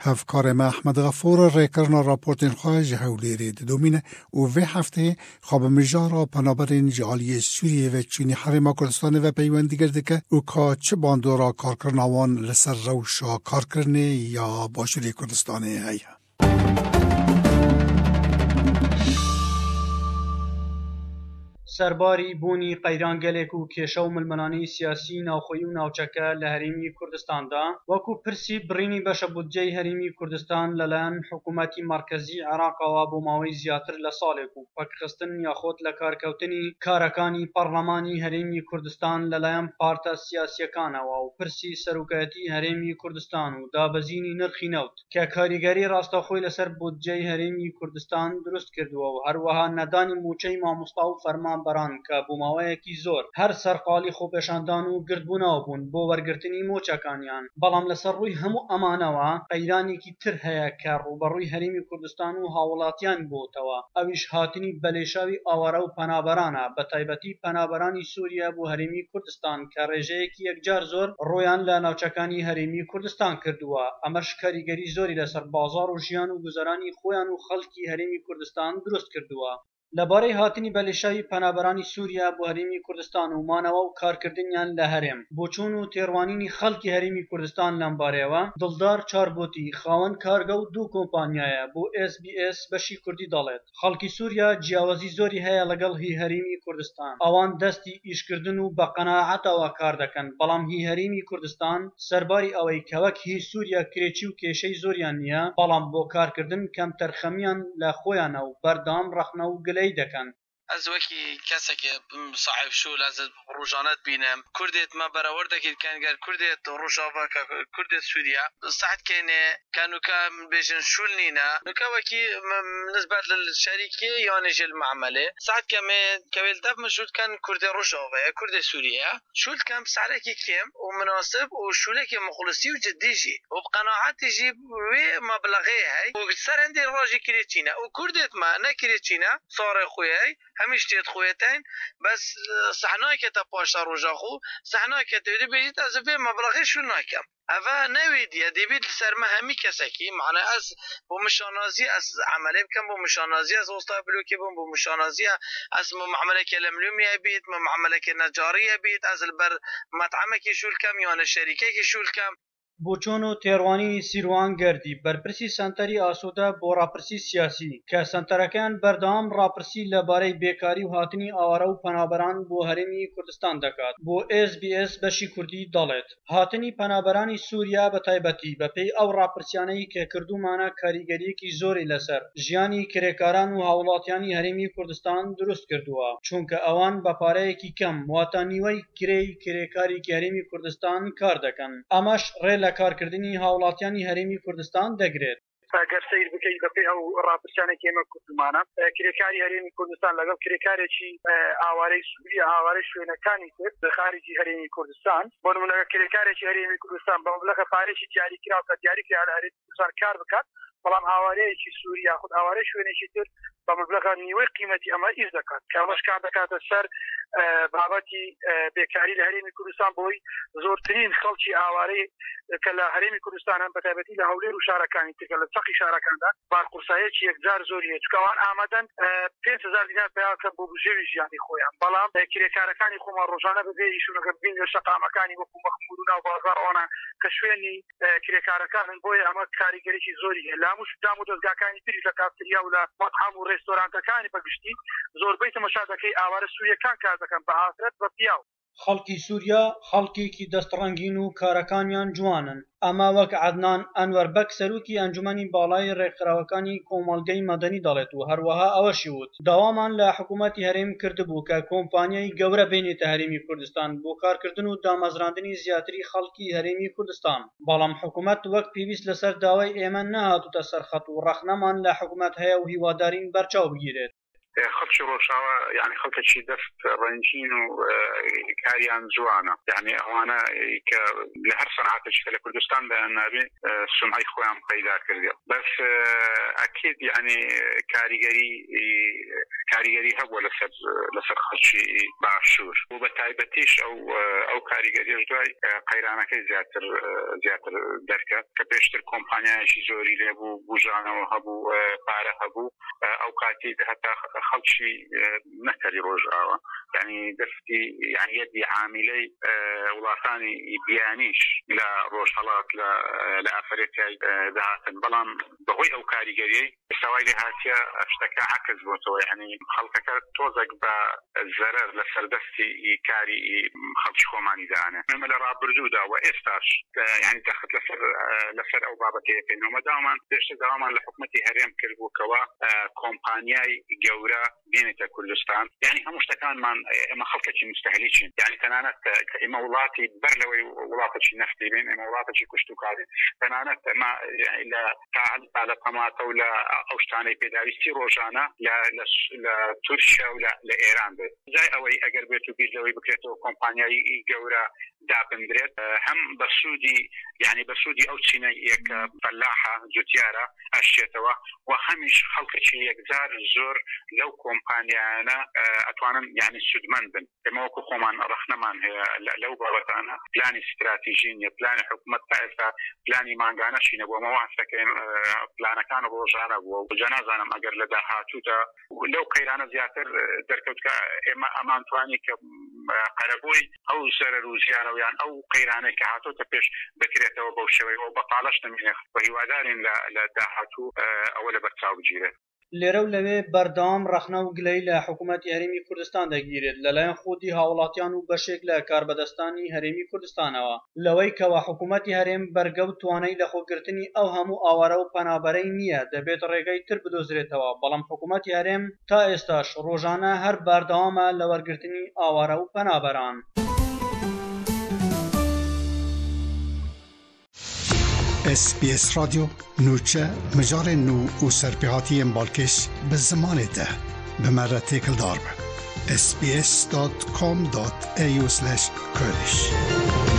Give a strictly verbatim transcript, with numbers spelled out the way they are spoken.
هفکار ما احمد غفور ریکرنا راپورتین خواه جهولی رید دومینه و وی هفته خواب مجارا پنابرین جعالی سوریه و چونی حرم کردستان و پیوندی گرده که او که چه باندورا کارکرناوان لسر روشا کارکرنه یا باشوری کردستانه هیا. سرباری بوونی قەیرانگەلێک و کێشە و ململانەی سیاسی ناوخۆیی و ناوچەکە لە هەرێمی کوردستاندا وەکو پرسی بڕینی بەشە بودجەی هەرێمی کوردستان لەلایەن حکوومەتی مەرکەزی عێراقەوە بۆ ماوەی زیاتر لە ساڵێک و پەکخستن یاخۆت لە کارکەوتنی کارەکانی پەرلەمانی هەرێمی کوردستان لەلایەن پارتە سیاسیەکانەوە و پرسی سەرۆکایەتی هەرێمی کوردستان و دابەزینی نرخی نەوت کە کاریگەری ڕاستەوخۆی لەسەر بودجەی هەرێمی کوردستان دروست کردووە و هەروەها نەدانی موچەی مامۆستا و فەرمان بەران کە بووماوەیەکی زۆر هەر سەرقاڵی خۆپێشاندان و گردبوونەوە بوون بۆ وەرگرتنی مۆچەکانیان بەڵام لەسەر ڕووی هەموو ئەمانەوە قەیرانێکی تر هەیە کە ڕوبەڕووی هەرێمی کوردستان و هاوڵاتیان بۆتەوە ئەویش هاتنی بەلێشاوی ئاوارە و پەنابەرانە بە تایبەتی پەنابەرانی سووریا بۆ هەرێمی کوردستان کە ڕێژەیەکی یەکجار زۆر ڕۆیان لە ناوچەکانی هەرێمی کوردستان کردووە ئەمەش کاریگەری زۆری لەسەر بازاڕ و ژیان و گوزەرانی خۆیان و خەڵکی هەرێمی کوردستان دروست کردووە لەبارەی هاتنی بەلێشاوی پەنابەرانی سووریا بۆ هەرێمی کوردستان و مانەوە و کارکردنیان لە هەرێم بۆچوون و تێڕوانینی خەڵکی هەرێمی کوردستان لەم بارەیەوە دڵدار چاربۆتی خاوەن کارگە و دوو کۆمپانیایە بۆ ئێس بی ئێس بەشی کوردی دەڵێت خەڵکی سووریا جیاوازی زۆری هەیە لەگەڵ هی هەرێمی کوردستان ئەوان دەستی ئیشکردن و بە قەناعەتەوە کار دەکەن بەڵام هی هەرێمی کوردستان سەرباری ئەوەی کە وەک هی سووریا کرێکی و کێشەی زۆریان نییە بەڵام بۆ کارکردن کەم تەرخەمیان لە خۆیانە و بەردام ڕەخنە و گلەی دەکەن از وکی کسی که صاحب شول از روزانت بینم کردیت ما برآورد دکید کنگر کردیت روزاوا کردیت سوریا ساعت کنه کانو کام بیشن شول نینا نکا وکی نسبت للشركة يعني جل معاملة ساعت كم كويل تف مشود كان كرد روزاوا كرد سوريا شول كم سعره كم ومناسب وشوله كم مخلصي وجديجي وبقناعات تجيب ومبلغه هاي وكسر عندي الراجي كريتشينا وكرديت ما نكريتشينا صار خوياي همیش تیت خویتین بس صحنای که تا پاشت روزا خو صحنای که دویدی بیشتر از وی مبلغی شو نکم اوا نویدی دیوید سرمه همی کسی کی معنی از با مشانازی از عمله بکن با مشانازی از وسط بلوکی بون با مشانازی از معامله که لملومی بیت معامله که نجاری بیت از البر مطعمه که شول کم یا شریکه که شول کم بۆچۆن و تێڕوانی سیروان گەردی بەرپرسی سەنتەری ئاسوودە بۆ ڕاپرسی سیاسی کە سەنتەرەکان بەردەوام ڕاپرسی لەبارەی بێکاری و هاتنی ئاوارە و پەنابەران بۆ هەرێمی کوردستان دەکات بۆ ئێس بی ئێس بەشی کوردی دەڵێت هاتنی پەنابەرانی سووریا بە تایبەتی بەپێی ئەو ڕاپرسیانەی کە کردومانە کاریگەریەکی زۆری لەسەر ژیانی کرێکاران و هاوڵاتیانی هەرێمی کوردستان دروست کردووە چونکە ئەوان بە پارەیەکی کەم واتە نیوەی کرێی کرێکاری هەرێمی کوردستان کار دەکەن ئەمەش ڕێ لە کارکردنی هاوڵاتیانی هەرێمی کوردستان دەگرێت ئەگەر سیر بکەیت بەپێی ئەو ڕاپرسیانێکی ئێمە کوردمانە کرێکاری هەرێمی کوردستان لەگەڵ کرێکارێکی ئاوارەی سووریا ئاوارەی شوێنەکانی کرد لە خارجی هەرێمی کوردستان بۆ نمونە کرێکارێکی هەرێمی کوردستان بە مەبلەغە پارەیەکی دیاری کراوە کە دیاری کرا لە هەرێمی کوردستان کار بکات بەڵام هاوارەیەکی سووریا خود هاوارەی شوێنێکی تر بە مەبلەغە نیوەی قیمەتی ئەمە ئیش دەکات کە ئەمەش کار دەکاتە سەر بابەتی بێکاری لە هەرێمی کوردستان بۆی زۆرترین خەڵکی ئاوارەی کە لە هەرێمی کوردستان هەم بەتایبەتی لە هەولێر و شارەکانی ترکە لە چەقی شارەکاندا بارقورسایەکی یەکجار زۆری هەیە چونکە ئەوان ئامادەن پێنج هەزار دینار پێیاکەن بۆ بژێوی ژیانی خۆیان بەڵام کرێکارەکانی خۆمان ڕۆژانە بەبێ ئیشونەکە بین لە شەقامەکانی وەکو مەخمور و ناو بازاڕ ئەوانە کە شوێنی کرێکارەکانن بۆیە ئەمە کاریگەریی زۆری هەیە لە هەموو دام و دەستگاکانی تری لە کافتریا و لە مەطعەم و ڕێستۆرانتەکانی بەگشتی زۆربەی تەماشا دەکەی ئاوارە سووریەکان کار دەکەن بە ئافرەت بە پیاو خەڵکی سووریا خەڵکێکی دەستڕەنگین و کارەکانیان جوانن ئەمە وەک عەدنان ئەنوەربەک سەرۆکی ئەنجومەنی باڵای ڕێکخراوەکانی کۆمەڵگەی مەدەنی دەڵێت و هەروەها ئەوەشی وت داوامان لە حکوومەتی هەرێم کردبوو کە کۆمپانیای گەورە بێنێتە هەرێمی کوردستان بۆ کارکردن و دامەزراندنی زیاتری خەڵکی هەرێمی کوردستان بەڵام حکوومەت وەک پێویست لەسەر داوای ئێمە نەهاتوتە سەرخەت و ڕەخنەمان لە حکوومەت هەیە و هیوادارین بەرچاو بگیرێت خلش روشاوة يعني خلك شي دفت رنجين وكاريان جوانا يعني أوانا لهر صناعة الشكل كردستان بأنابي سمعي خوام قيدار كرديو بس أكيد يعني كاريجري كاريجري هو لسر لسر خلشي باشور وبتايبتيش أو أو كاريجري جداي قيرانا كي زياتر زياتر دركة كبيشتر كومبانيا شي زوري لبو بوجانا وهبو بارة هبو أو كاتي حتى خلشي نكري روجاوا يعني دفتي يعني يدي عاملي ولاثاني بيانيش لا روشالات لا لا أفريقيا ذات بلان بغي أو كاريجري سوايلي هاتيا اشتكى عكس بوتو يعني خلقك توزق بالزرر لسردستي كاري خلش خوماني دانا من راب بردودا وإستاش يعني دخلت لسر لسر أو بابتي فينه مداما دشت دواما لحكمتي هريم كربو كوا كومبانياي جورا بينتا كردستان يعني هم مشتكان من ما خلقك مستهليشين يعني تنانت إما ولاتي برلوي ولاتي نفتي بين إما ولاتي كشتو كاري تنانت ما إلا تعال على قمات ولا أوشتاني بداويستي روجانا لا لا تركيا ولا لإيران به زي أوي أجر بيتو بيجوي بكرتو كومبانيا يجورا دابندريت هم بسودي يعني بسودي أو تشينا يك فلاحة جوتيارة أشيتوا وهمش خلق شيء يجزار زور لو كومبانيا أنا أتوانا يعني سودمان بن الموقف خمان رخنا من هي لو بابتانا بلاني استراتيجية بلاني حكومة تأثير بلاني مانجانا شيء نبوا موافق بلانا كانوا بوجانا وجنازة أنا أجر لده هاتوتا لو كيرانا زياتر دركوتك إما أمان تواني كقربوي أو سر روزيانا ويان أو كيرانا كهاتوتا بيش بكرة وبوشوي وبطالشنا منه وهوادارين لده هاتو أول برتاو بجيره لێرە و لەوێ بەردەوام ڕەخنە و گلەی لە حکوومەتی هەرێمی کوردستان دەگیرێت لەلایەن خودی هاوڵاتیان و بەشێک لە کاربەدەستانی هەرێمی کوردستانەوە لەوەی کەوە حکوومەتی هەرێم بەرگە و توانای لە خۆگرتنی ئەو هەموو ئاوارە و پەنابەرەی نییە دەبێت ڕێگەی تر بدۆزرێتەوە بەڵام حکوومەتی هەرێم تا ئێستاش ڕۆژانە هەر بەردەوامە لە وەرگرتنی ئاوارە و پەنابەران. اس بي اس راديو نوچه مجار نو و سرپیهاتی امبالکش به زمان ده به مرة تکل دار به اس بی اس دات کام دات ای یو سلش کردش